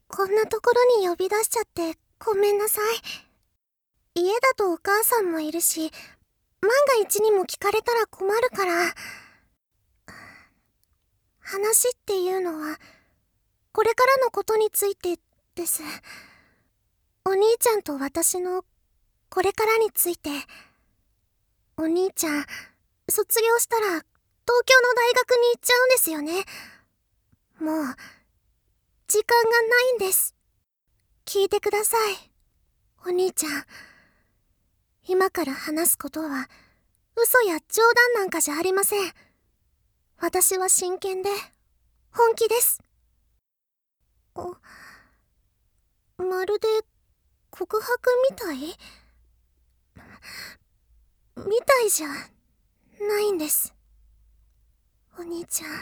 こんなところに呼び出しちゃってごめんなさい。家だとお母さんもいるし、万が一にも聞かれたら困るから。話っていうのは、これからのことについてです。お兄ちゃんと私のこれからについて。お兄ちゃん、卒業したら東京の大学に行っちゃうんですよね。もう、時間がないんです。聞いてください。お兄ちゃん。今から話すことは、嘘や冗談なんかじゃありません。私は真剣で、本気です。まるで、告白みたいみたいじゃ、ないんです。お兄ちゃん。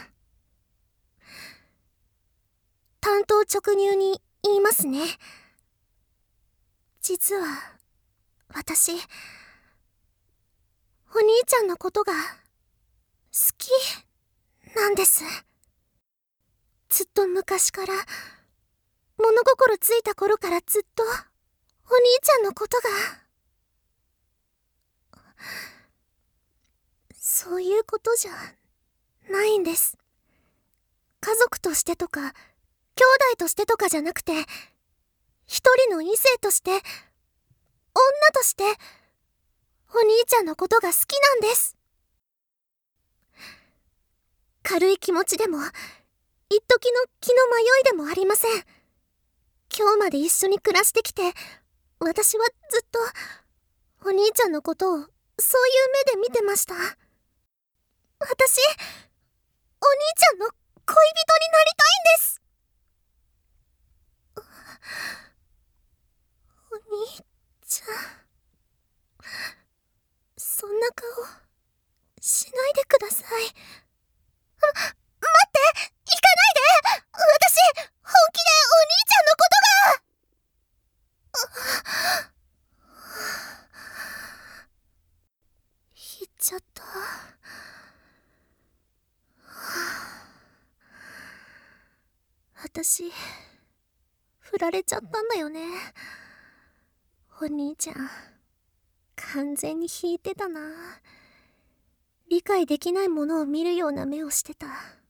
単刀直入に言いますね。実は、私、お兄ちゃんのことが、好き、なんです。ずっと昔から、物心ついた頃からずっと、お兄ちゃんのことが。そういうことじゃ、ないんです。家族としてとか、兄弟としてとかじゃなくて、一人の異性として、女として、お兄ちゃんのことが好きなんです。軽い気持ちでも、一時の気の迷いでもありません。今日まで一緒に暮らしてきて、私はずっと、お兄ちゃんのことを、そういう目で見てました。私、お兄ちゃんの恋人になりたいんです。お兄ちゃん、そんな顔、しないでください。待って、行かないで。私、本気でお兄ちゃんのことが。言っちゃった。私、振られちゃったんだよね。お兄ちゃん、完全に引いてたな。理解できないものを見るような目をしてた。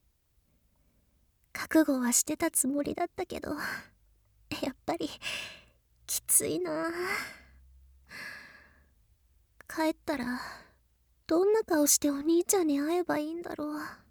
覚悟はしてたつもりだったけど、やっぱり、きついな。帰ったら、どんな顔してお兄ちゃんに会えばいいんだろう。